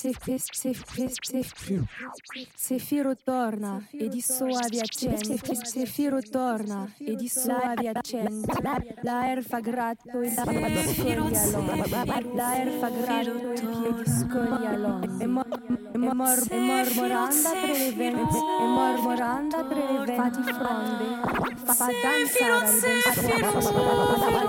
Sefiro torna e di soavi accenti. Sefiro torna e di soavi accenti. La erfa gratto il piede scoglialone. La erfa gratto il piede scoglialone. E mormoranda tra le vene. E mormoranda tra le vene. Fati fronde. Fa danzare il vento.